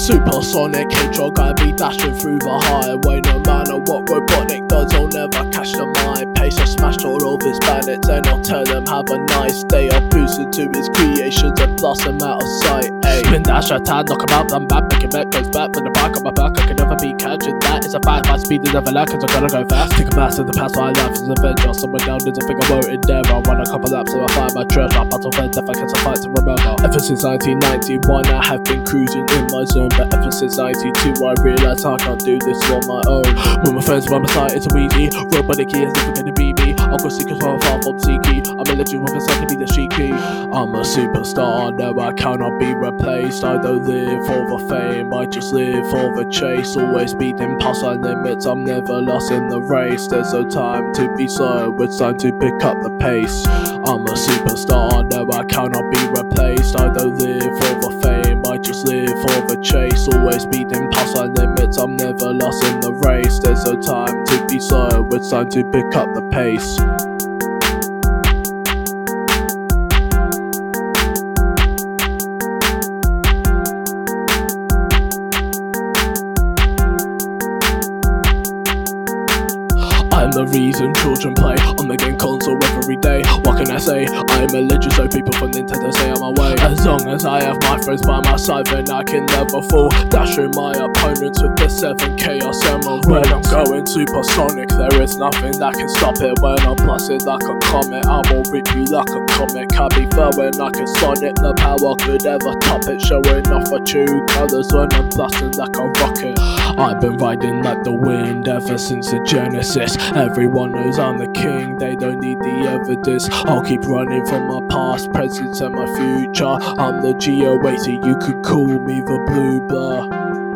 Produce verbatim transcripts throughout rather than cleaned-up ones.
supersonic hedgehog, I be dashing through the highway. No matter what Robotnik does, I'll never catch the my pace. I smashed all of his bandits and I'll tell them have a nice day. I'll boost into his creations and blast them out of sight. Ay. Spin dash attack, knock him out, I'm back, make him back, goes back with the back on my back. I can never be catching that. It's a fight, my speed is never lack, cause I gotta go fast. Take a blast in the past, my life is an adventure. Someone down is a thing I won't endeavour. I run a couple laps so I find my treasure. Battle for death, I catch a fight to remember. Ever since nineteen ninety-one, I have been cruising in my zone. But ever since ninety-two, I realised I can't do this on my own. When my friends by my side, it's a easy. Robotnik is never gonna be me. I'll go seek as far far from Seeky. I'm a legend with a son to be the cheeky. I'm a superstar, no I cannot be replaced. I don't live for the fame, I just live for the chase. Always beating past my limits, I'm never lost in the race. There's no time to be slow, it's time to pick up the pace. I'm a superstar, no I cannot be replaced. I don't live for the fame, I just live for the chase. Always beating past my limits, I'm never lost in the race. There's no time to be slow, it's time to pick up the pace. I'm the reason children play on the game console every day. What can I say? I'm a legend, so people from Nintendo say I'm away. As long as I have my friends by my side, then I can never fall. Dash through my opponents with the seven Chaos Emeralds. When I'm going supersonic, there is nothing that can stop it. When I'm blasted like a comet, I will rip you like a comic. I'll be throwing like a Sonic, no power could ever top it. Showing off my true colours when I'm blasting like a rocket. I've been riding like the wind ever since the Genesis. Everyone knows I'm the king, they don't need the evidence. I'll keep running from my past, present and my future. I'm the Geo waiter, you could call me the Blue Blur.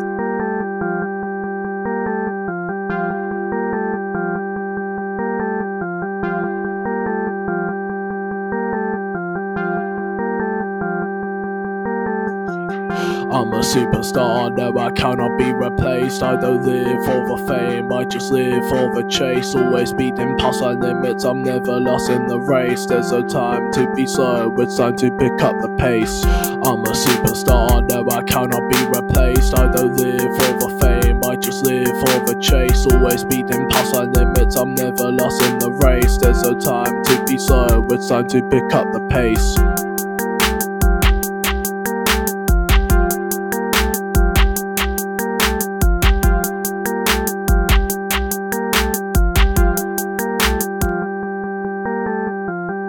I'm a superstar, no I cannot be replaced. I don't live for the fame, I just live for the chase. Always beating past my limits, I'm never lost in the race. There's no time to be slow, it's time to pick up the pace. I'm a superstar, no I cannot be replaced. I don't live for the fame, I just live for the chase. Always beating past my limits, I'm never lost in the race. There's no time to be slow, it's time to pick up the pace.